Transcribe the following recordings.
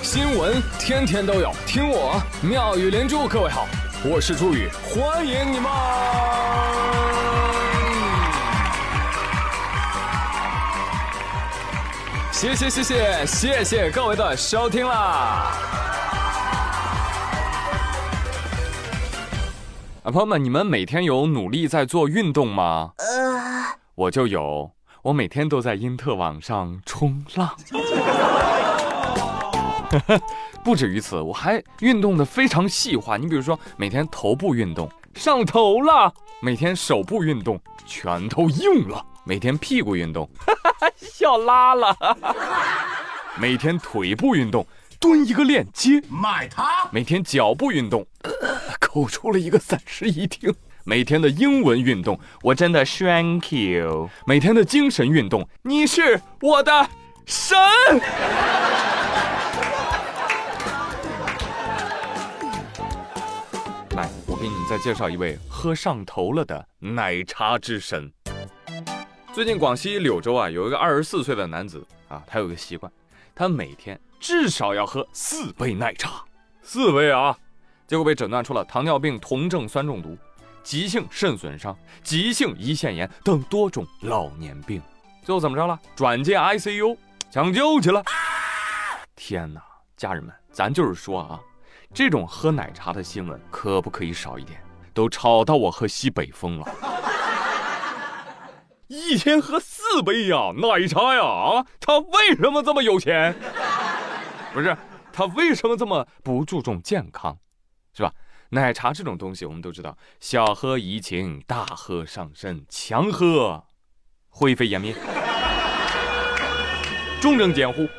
新闻天天都有，听我妙语连珠。各位好，我是朱宇，欢迎你们。谢谢各位的收听啦！朋友们，你们每天有努力在做运动吗？我就有，我每天都在因特网上冲浪。不止于此，我还运动的非常细化。你比如说，每天头部运动，上头了；每天手部运动，拳头硬了；每天屁股运动，笑拉了；每天腿部运动，蹲一个链接，买它；每天脚部运动，口出了一个31听；每天的英文运动，我真的 thank you；每天的精神运动，你是我的神。来，我给你们再介绍一位喝上头了的奶茶之神。最近广西柳州有一个24岁的男子他有个习惯，他每天至少要喝4杯奶茶，4杯结果被诊断出了糖尿病酮症酸中毒、急性肾损伤、急性胰腺炎等多种老年病。最后怎么着了？转进 ICU 抢救去了。天哪，家人们，咱就是说这种喝奶茶的新闻可不可以少一点？都吵到我喝西北风了。一天喝4杯奶茶他为什么这么有钱？不是，他为什么这么不注重健康？是吧？奶茶这种东西我们都知道，小喝怡情，大喝伤身，强喝灰飞烟灭，重症监护。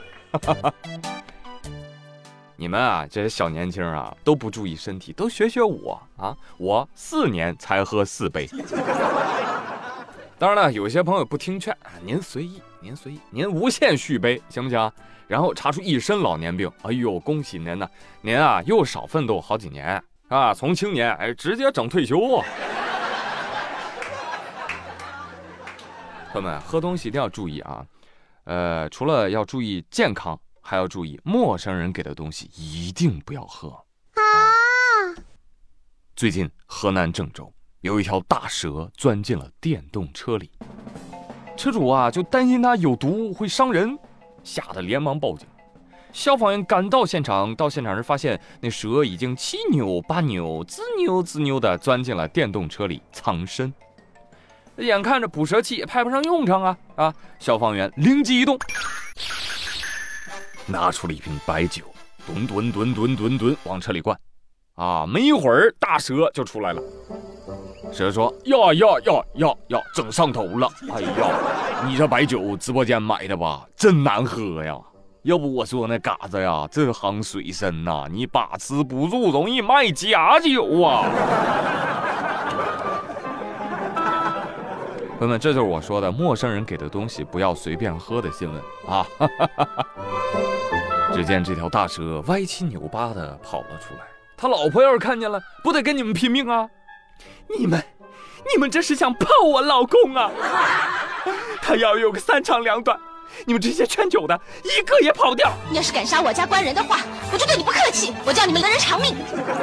你们这些小年轻都不注意身体，都学学我我4年才喝4杯。当然了，有些朋友不听劝，您随意，您无限续杯，行不行？然后查出一身老年病，哎呦，恭喜您呐！您又少奋斗好几年从青年直接整退休。朋友们，喝东西一定要注意除了要注意健康，还要注意陌生人给的东西一定不要喝最近河南郑州有一条大蛇钻进了电动车里，车主就担心它有毒会伤人，吓得连忙报警。消防员赶到现场，时发现那蛇已经7扭8扭滋扭的钻进了电动车里藏身。眼看着捕蛇器也派不上用场消防员灵机一动，拿出了一瓶白酒，吨往车里灌没一会儿大蛇就出来了。蛇说呀整上头了，哎呀，你这白酒直播间买的吧，真难喝呀，要不我说那嘎子这行水深你把持不住，容易卖假酒朋友们，这就是我说的陌生人给的东西不要随便喝的新闻只见这条大蛇歪七扭八的跑了出来，他老婆要是看见了，不得跟你们拼命你们这是想泡我老公他要有个3长2短，你们这些劝酒的一个也跑不掉。 你要是敢杀我家官人的话，我就对你不客气，我叫你们人人偿命。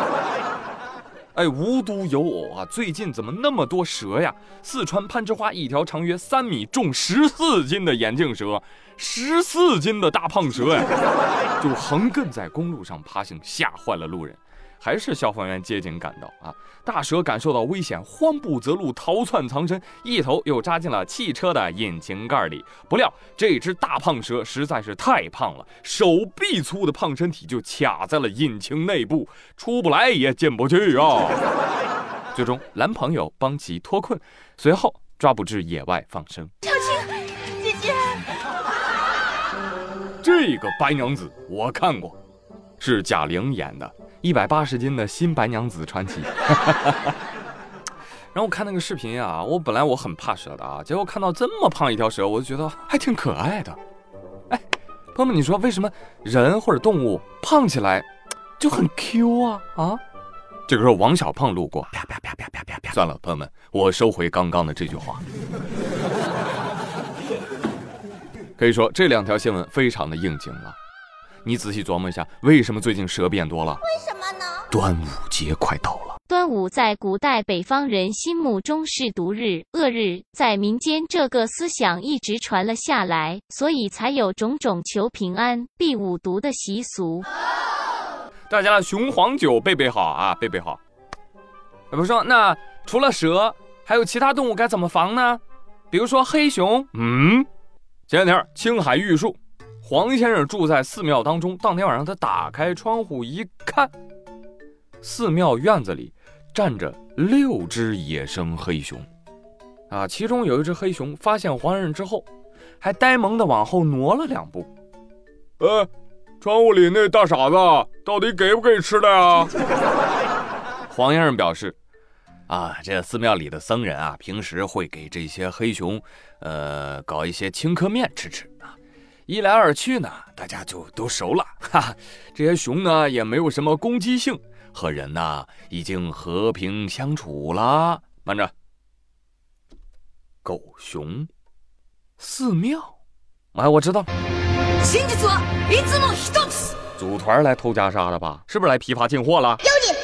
无独有偶最近怎么那么多蛇呀？四川攀枝花一条长约3米、重14斤的眼镜蛇，14斤的大胖蛇就横亘在公路上爬行，吓坏了路人。还是消防员接警赶到大蛇感受到危险，慌不择路，逃窜藏身，一头又扎进了汽车的引擎盖里。不料这只大胖蛇实在是太胖了，手臂粗的胖身体就卡在了引擎内部，出不来也进不去最终男朋友帮其脱困，随后抓捕至野外放生。 小青姐姐， 这个白娘子我看过，是贾玲演的180斤的新白娘子传奇。然后我看那个视频本来我很怕蛇的结果看到这么胖一条蛇，我就觉得还挺可爱的。朋友们，你说为什么人或者动物胖起来就很 Q 这个时候王小胖路过，啪啪啪啪啪啪啪。算了，朋友们，我收回刚刚的这句话。可以说这2条新闻非常的应景了。 你仔细琢磨一下，为什么最近蛇变多了？ 为什么呢？ 端午节快到了。 端午在古代北方人心目中是毒日、恶日，在民间这个思想一直传了下来，所以才有种种求平安、避五毒的习俗。 大家的雄黄酒备好啊，备好。不是说，那除了蛇，还有其他动物该怎么防呢？比如说黑熊。前两天青海玉树，黄先生住在寺庙当中，当天晚上他打开窗户一看，寺庙院子里站着6只野生黑熊啊，其中有一只黑熊发现黄先生之后，还呆萌地往后挪了2步。窗户里那大傻子到底给不给吃的呀？黄先生表示这寺庙里的僧人啊，平时会给这些黑熊搞一些青稞面吃啊，一来二去呢，大家就都熟了，这些熊呢也没有什么攻击性，和人呢已经和平相处了。慢着，狗熊寺庙，我知道了，组团来偷袈裟的吧？是不是来批发进货了？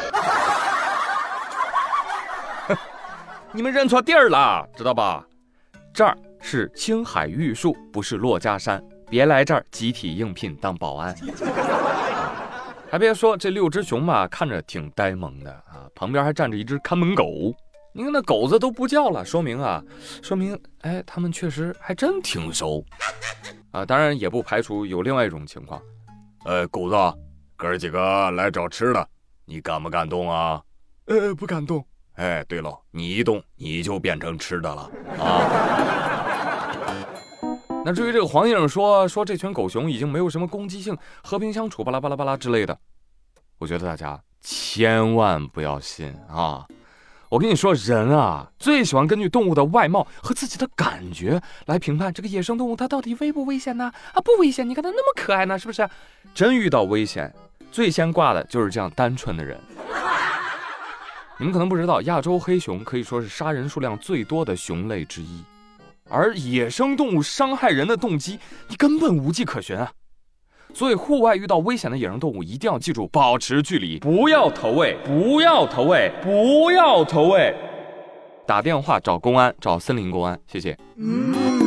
你们认错地儿了，知道吧？这儿是青海玉树，不是珞珈山，别来这儿集体应聘当保安。还别说，这6只熊吧，看着挺呆萌的啊，旁边还站着一只看门狗。你看那狗子都不叫了，说明他们确实还真挺熟啊。当然也不排除有另外一种情况，狗子，哥几个来找吃的，你敢不敢动啊？不敢动。对了，你一动你就变成吃的了啊。那至于这个黄先生说这群狗熊已经没有什么攻击性，和平相处巴拉巴拉巴拉之类的，我觉得大家千万不要信啊。我跟你说，人啊最喜欢根据动物的外貌和自己的感觉来评判这个野生动物它到底危不危险呢？不危险，你看它那么可爱呢，是不是？真遇到危险，最先挂的就是这样单纯的人。你们可能不知道，亚洲黑熊可以说是杀人数量最多的熊类之一，而野生动物伤害人的动机你根本无迹可寻啊。所以户外遇到危险的野生动物一定要记住保持距离，不要投喂，不要投喂，不要投喂。打电话找公安，找森林公安，谢谢。